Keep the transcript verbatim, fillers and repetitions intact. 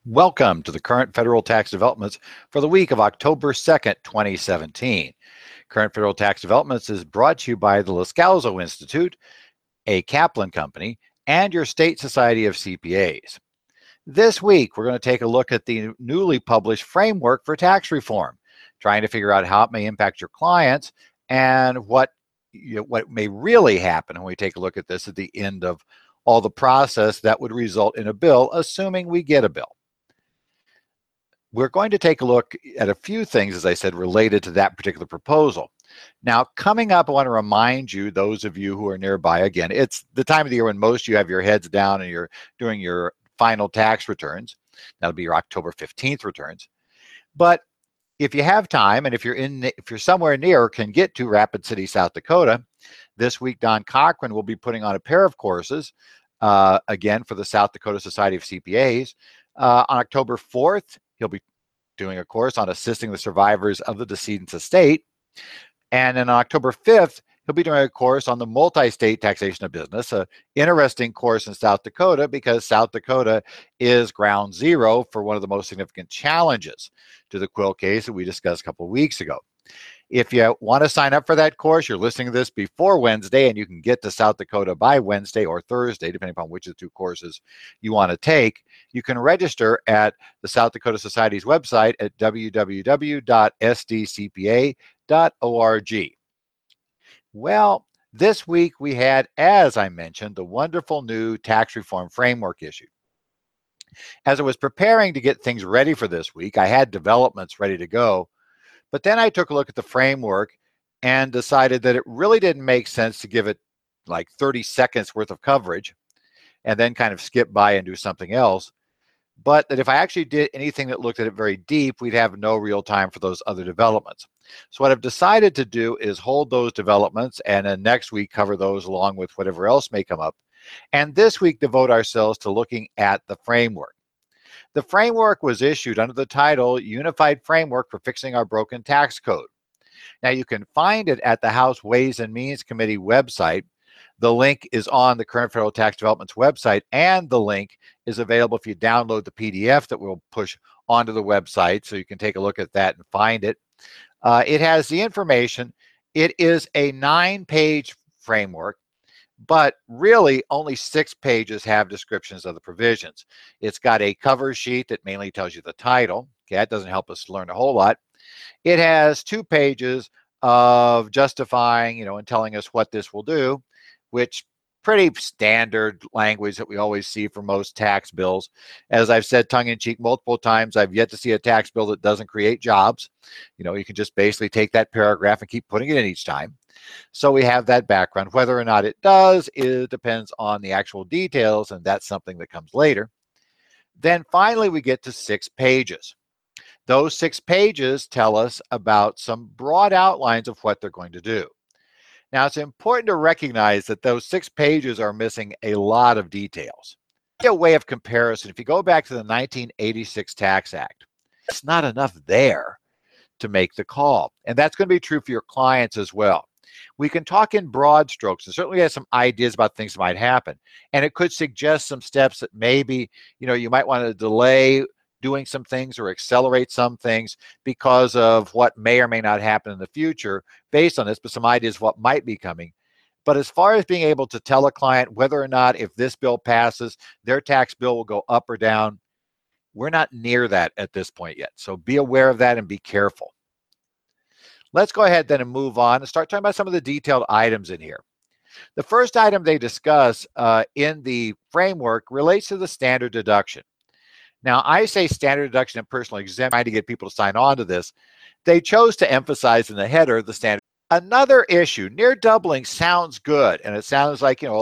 Welcome to the current federal tax developments for the week of October second, twenty seventeen. Current federal tax developments is brought to you by the Loscalzo Institute, a Kaplan company, and your state society of C P As. This week, we're going to take a look at the newly published framework for tax reform, trying to figure out how it may impact your clients and what, you know, what may really happen when we take a look at this at the end of all the process that would result in a bill, assuming we get a bill. We're going to take a look at a few things, as I said, related to that particular proposal. Now, coming up, I want to remind you, those of you who are nearby, again, it's the time of the year when most of you have your heads down and you're doing your final tax returns. That'll be your October fifteenth returns. But if you have time, and if you're in, if you're somewhere near or can get to Rapid City, South Dakota, this week Don Cochran will be putting on a pair of courses, uh, again, for the South Dakota Society of C P As. Uh, on October fourth, he'll be doing a course on assisting the survivors of the decedent's estate. And then on October fifth, he'll be doing a course on the multi-state taxation of business, an interesting course in South Dakota because South Dakota is ground zero for one of the most significant challenges to the Quill case that we discussed a couple of weeks ago. If you want to sign up for that course, you're listening to this before Wednesday, and you can get to South Dakota by Wednesday or Thursday, depending upon which of the two courses you want to take. You can register at the South Dakota Society's website at w w w dot s d c p a dot org. Well, this week we had, as I mentioned, the wonderful new tax reform framework issued. As I was preparing to get things ready for this week, I had developments ready to go. But then I took a look at the framework and decided that it really didn't make sense to give it like thirty seconds worth of coverage and then kind of skip by and do something else. But that if I actually did anything that looked at it very deep, we'd have no real time for those other developments. So what I've decided to do is hold those developments and then next week cover those along with whatever else may come up. And this week devote ourselves to looking at the framework. The framework was issued under the title Unified Framework for Fixing Our Broken Tax Code. Now, you can find it at the House Ways and Means Committee website. The link is on the current federal tax developments website, and the link is available if you download the P D F that we'll push onto the website, so you can take a look at that and find it. Uh, it has the information. It is a nine-page framework, but really only six pages have descriptions of the provisions. It's got a cover sheet that mainly tells you the title. Okay, that doesn't help us learn a whole lot. It has two pages of justifying, you know, and telling us what this will do, which pretty standard language that we always see for most tax bills. As I've said tongue-in-cheek multiple times, I've yet to see a tax bill that doesn't create jobs. You know, you can just basically take that paragraph and keep putting it in each time. So we have that background. Whether or not it does, it depends on the actual details, and that's something that comes later. Then finally, we get to six pages. Those six pages tell us about some broad outlines of what they're going to do. Now, it's important to recognize that those six pages are missing a lot of details. A way of comparison, if you go back to the nineteen eighty-six Tax Act, it's not enough there to make the call. And that's going to be true for your clients as well. We can talk in broad strokes and certainly have some ideas about things that might happen. And it could suggest some steps that maybe, you know, you might want to delay doing some things or accelerate some things because of what may or may not happen in the future based on this, but some ideas of what might be coming. But as far as being able to tell a client whether or not if this bill passes, their tax bill will go up or down, we're not near that at this point yet. So be aware of that and be careful. Let's go ahead then and move on and start talking about some of the detailed items in here. The first item they discuss uh, in the framework relates to the standard deduction. Now, I say standard deduction and personal exemption, trying to get people to sign on to this. They chose to emphasize in the header the standard. Another issue, near doubling sounds good, and it sounds like, you know,